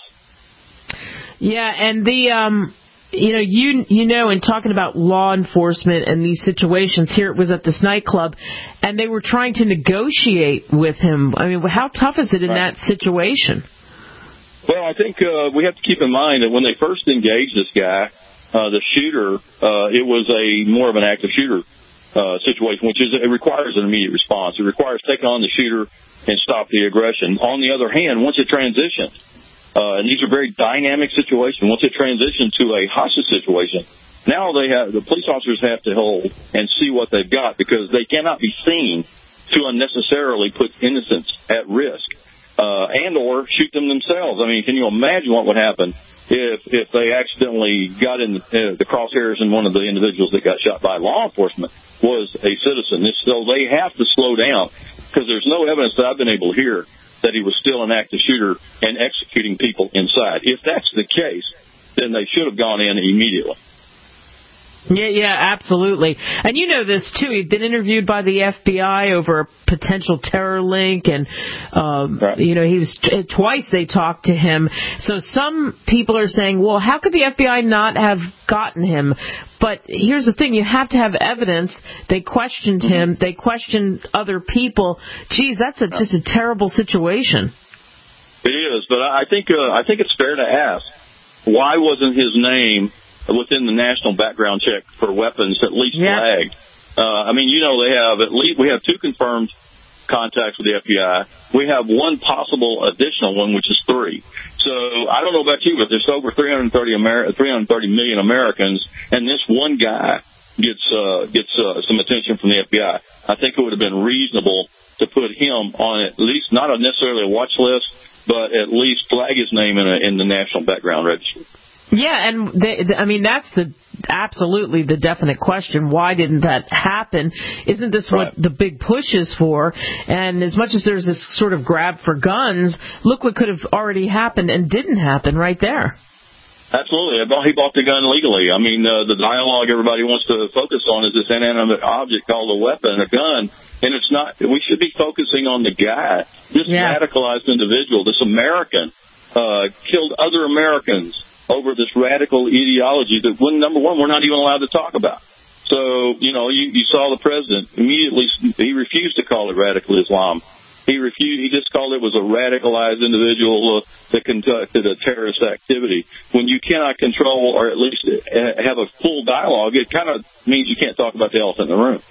Yeah, and the um, you know, you you know, in talking about law enforcement and these situations, here it was at this nightclub, and they were trying to negotiate with him. I mean, how tough is it in right. that situation? Well, I think uh, we have to keep in mind that when they first engaged this guy, uh, the shooter, uh, it was a more of an active shooter uh, situation, which is it requires an immediate response. It requires taking on the shooter and stop the aggression. On the other hand, once it transitions, uh, and these are very dynamic situations, once it transitions to a hostage situation, now they have the police officers have to hold and see what they've got, because they cannot be seen to unnecessarily put innocents at risk, uh, and or shoot them themselves. I mean, can you imagine what would happen if if they accidentally got in the, uh, the crosshairs and one of the individuals that got shot by law enforcement was a citizen? So they have to slow down, because there's no evidence that I've been able to hear that he was still an active shooter and executing people inside. If that's the case, then they should have gone in immediately. Yeah, yeah, absolutely. And you know this, too. He'd been interviewed by the F B I over a potential terror link, and, um, right. you know, he was twice they talked to him. So some people are saying, well, how could the F B I not have gotten him? But here's the thing. You have to have evidence. They questioned him. They questioned other people. Geez, that's a, just a terrible situation. It is, but I think uh, I think it's fair to ask, why wasn't his name within the national background check for weapons at least yeah. flagged? Uh, I mean, you know, they have at least we have two confirmed contacts with the F B I. We have one possible additional one, which is three. So I don't know about you, but there's over three hundred thirty, Ameri- three hundred thirty million Americans, and this one guy gets uh, gets uh, some attention from the F B I. I think it would have been reasonable to put him on at least not necessarily a watch list, but at least flag his name in, a, in the national background registry. Yeah, and they, I mean, that's the absolutely the definite question. Why didn't that happen? Isn't this right. what the big push is for? And as much as there's this sort of grab for guns, look what could have already happened and didn't happen right there. Absolutely. He bought the gun legally. I mean, uh, the dialogue everybody wants to focus on is this inanimate object called a weapon, a gun, and it's not. We should be focusing on the guy, this yeah. radicalized individual, this American, uh, killed other Americans over this radical ideology that, when, number one, we're not even allowed to talk about. So, you know, you, you saw the president immediately, he refused to call it radical Islam. He refused, he just called it was a radicalized individual uh, that conducted a terrorist activity. When you cannot control or at least have a full dialogue, it kind of means you can't talk about the elephant in the room.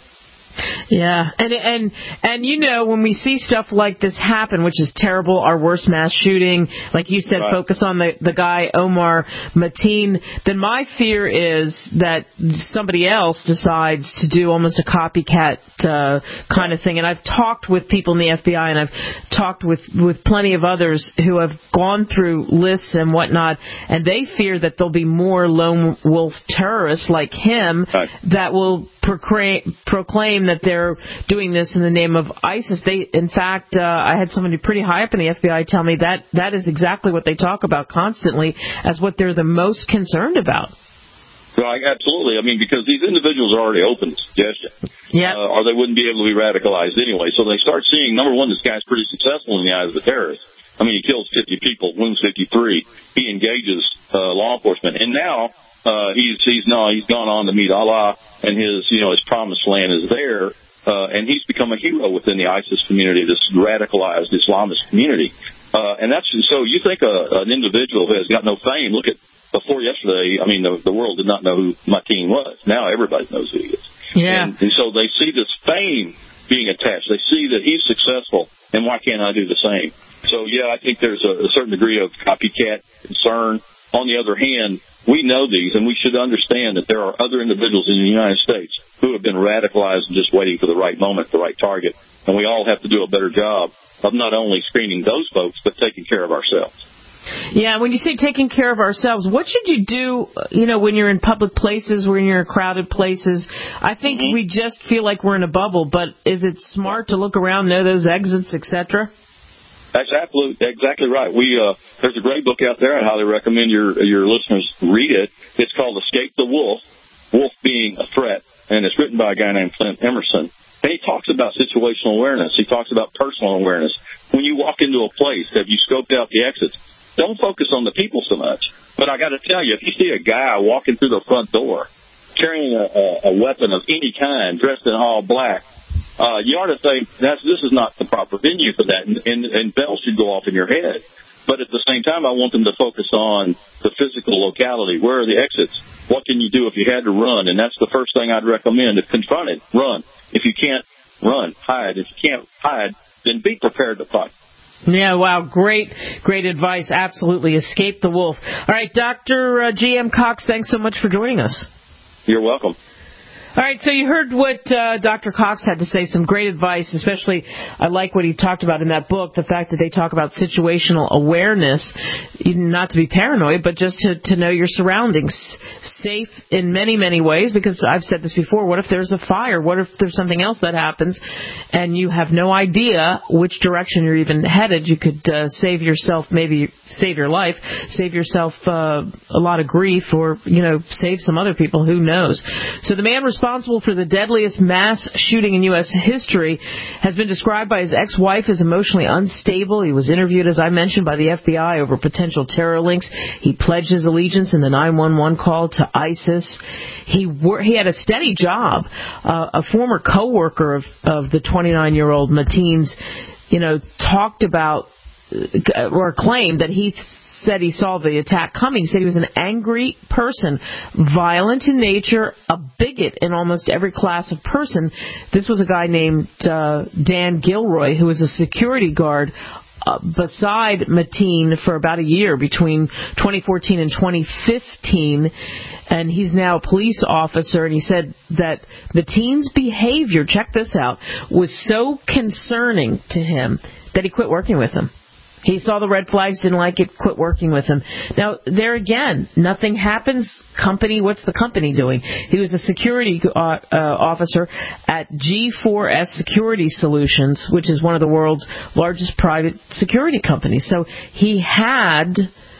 Yeah, and and and you know, when we see stuff like this happen, which is terrible, our worst mass shooting, like you said, right. focus on the the guy Omar Mateen, then my fear is that somebody else decides to do almost a copycat uh, kind of thing. And I've talked with people in the F B I, and I've talked with with plenty of others who have gone through lists and whatnot, and they fear that there'll be more lone wolf terrorists like him right. that will proclaim, proclaim that they're doing this in the name of ISIS. They, in fact, uh, I had somebody pretty high up in the F B I tell me that that is exactly what they talk about constantly as what they're the most concerned about. Right, absolutely. I mean, because these individuals are already open to suggestion. Yeah. Uh, or they wouldn't be able to be radicalized anyway. So they start seeing, number one, this guy's pretty successful in the eyes of the terrorists. I mean, he kills fifty people, wounds fifty-three. He engages uh, law enforcement. And now uh, he's he's no, he's gone on to meet Allah, and his you know his promised land is there. Uh, and he's become a hero within the ISIS community, this radicalized Islamist community. Uh, and that's so you think a, an individual who has got no fame. Look at before yesterday. I mean, the, the world did not know who Mateen was. Now everybody knows who he is. Yeah. And, and so they see this fame being attached. They see that he's successful, and why can't I do the same? So, yeah, I think there's a, a certain degree of copycat concern. On the other hand, we know these, and we should understand that there are other individuals in the United States who have been radicalized and just waiting for the right moment, the right target. And we all have to do a better job of not only screening those folks, but taking care of ourselves. Yeah, when you say taking care of ourselves, what should you do, you know, when you're in public places, when you're in crowded places? I think mm-hmm. we just feel like we're in a bubble, but is it smart to look around, know those exits, et cetera? That's absolutely exactly right. We uh, there's a great book out there. I highly recommend your your listeners read it. It's called Escape the Wolf, Wolf Being a Threat, and it's written by a guy named Clint Emerson. And he talks about situational awareness. He talks about personal awareness. When you walk into a place, have you scoped out the exits? Don't focus on the people so much. But I got to tell you, if you see a guy walking through the front door carrying a, a, a weapon of any kind, dressed in all black, uh, you ought to think that's this is not the proper venue for that, and, and, and bells should go off in your head. But at the same time, I want them to focus on the physical locality. Where are the exits? What can you do if you had to run? And that's the first thing I'd recommend. If confront it, run. If you can't run, hide. If you can't hide, then be prepared to fight. Yeah, wow, great, great advice. Absolutely. Escape the wolf. All right, Doctor Uh, G M Cox, thanks so much for joining us. You're welcome. All right, so you heard what uh, Doctor Cox had to say, some great advice, especially I like what he talked about in that book, the fact that they talk about situational awareness, not to be paranoid, but just to, to know your surroundings. Safe in many, many ways, because I've said this before, what if there's a fire? What if there's something else that happens and you have no idea which direction you're even headed? You could uh, save yourself, maybe save your life, save yourself uh, a lot of grief, or, you know, save some other people, who knows. So the man responsible for the deadliest mass shooting in U S history has been described by his ex-wife as emotionally unstable. He was interviewed, as I mentioned, by the F B I over potential terror links. He pledged his allegiance in the nine one one call to ISIS. He wor- he had a steady job. Uh, a former co-worker of, of the twenty-nine-year-old Mateen's, you know, talked about uh, or claimed that he said he saw the attack coming. He said he was an angry person, violent in nature, a bigot in almost every class of person. This was a guy named uh, Dan Gilroy, who was a security guard uh, beside Mateen for about a year between twenty fourteen and twenty fifteen, and he's now a police officer. And he said that Mateen's behavior, check this out, was so concerning to him that he quit working with him. He saw the red flags, didn't like it, quit working with him. Now, there again, nothing happens. Company, what's the company doing? He was a security uh, uh, officer at G four S Security Solutions, which is one of the world's largest private security companies. So he had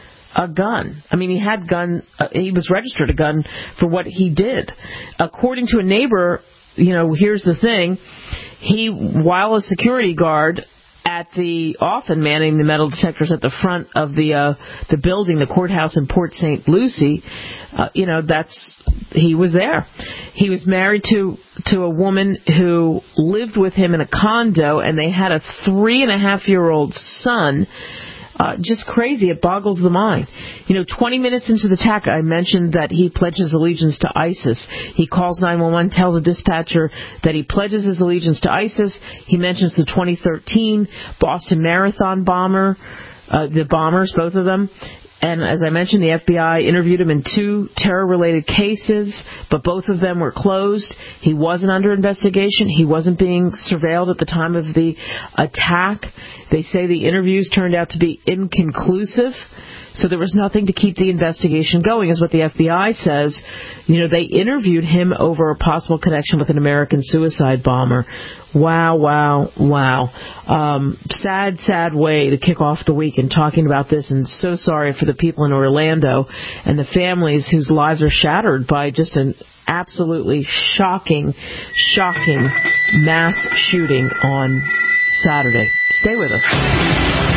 a gun. I mean, he had gun. Uh, he was registered a gun for what he did. According to a neighbor, you know, here's the thing. He, while a security guard, at the often manning the metal detectors at the front of the uh, the building, the courthouse in Port Saint Lucie, uh, you know, that's he was there. He was married to to a woman who lived with him in a condo, and they had a three and a half year old son. Uh, just crazy. It boggles the mind. You know, twenty minutes into the attack, I mentioned that he pledges allegiance to ISIS. He calls nine one one, tells a dispatcher that he pledges his allegiance to ISIS. He mentions the twenty thirteen Boston Marathon bomber, uh, the bombers, both of them. And as I mentioned, the F B I interviewed him in two terror-related cases, but both of them were closed. He wasn't under investigation. He wasn't being surveilled at the time of the attack. They say the interviews turned out to be inconclusive, so there was nothing to keep the investigation going, is what the F B I says. You know, they interviewed him over a possible connection with an American suicide bomber. Wow, wow, wow. Um, sad, sad way to kick off the week in talking about this, and so sorry for the people in Orlando and the families whose lives are shattered by just an absolutely shocking, shocking mass shooting on Saturday. Stay with us.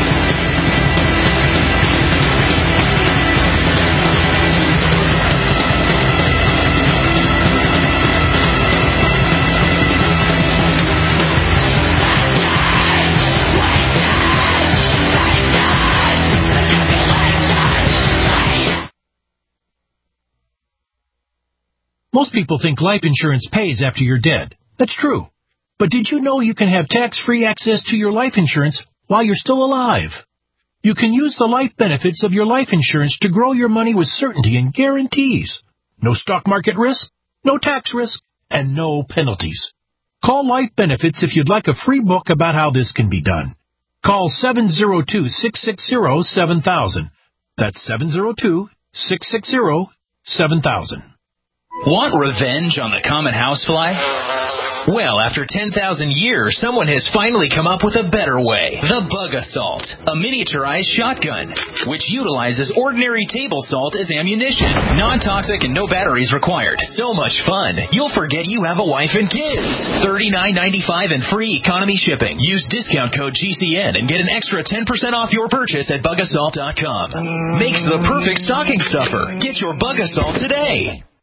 Most people think life insurance pays after you're dead. That's true. But did you know you can have tax-free access to your life insurance while you're still alive? You can use the life benefits of your life insurance to grow your money with certainty and guarantees. No stock market risk, no tax risk, and no penalties. Call Life Benefits if you'd like a free book about how this can be done. Call seven zero two, six six zero, seven thousand. That's seven zero two, six six zero, seven thousand. Want revenge on the common housefly? Well, after ten thousand years, someone has finally come up with a better way. The Bug Assault, a miniaturized shotgun, which utilizes ordinary table salt as ammunition. Non-toxic and no batteries required. So much fun, you'll forget you have a wife and kids. thirty-nine ninety-five and free economy shipping. Use discount code G C N and get an extra ten percent off your purchase at bug assault dot com. Makes the perfect stocking stuffer. Get your Bug Assault today.